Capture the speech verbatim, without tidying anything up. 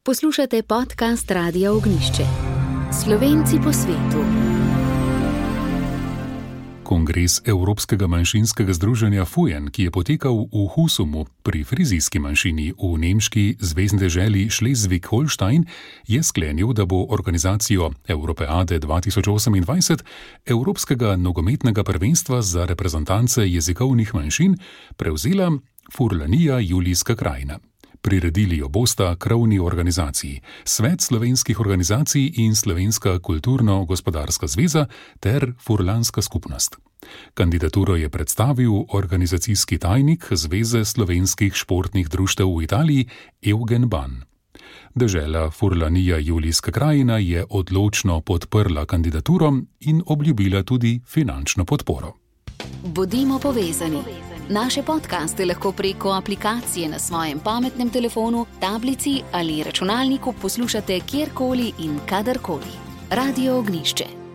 Poslušate podcast Radia Ognjišče. Slovenci po svetu. Kongres Evropskega manjšinskega združenja Fujen, ki je potekal v Husumu pri frizijski manjšini v nemški zvezni deželi Schleswig-Holstein, je sklenil, da bo organizacijo Europeade dva tisoč osemindvajset Evropskega nogometnega prvenstva za reprezentance jezikovnih manjšin prevzela Furlanija Julijska krajina. Priredili jo bosta krovni organizaciji, Svet slovenskih organizacij in Slovenska kulturno-gospodarska zveza ter Furlanska skupnost. Kandidaturo je predstavil organizacijski tajnik Zveze slovenskih športnih društev v Italiji Eugen Ban. Dežela Furlanija Julijska krajina je odločno podprla kandidaturo in obljubila tudi finančno podporo. Bodimo povezani. Naše podcaste lahko preko aplikacije na svojem pametnem telefonu, tablici ali računalniku poslušate kjerkoli in kadarkoli. Radio Ognjišče.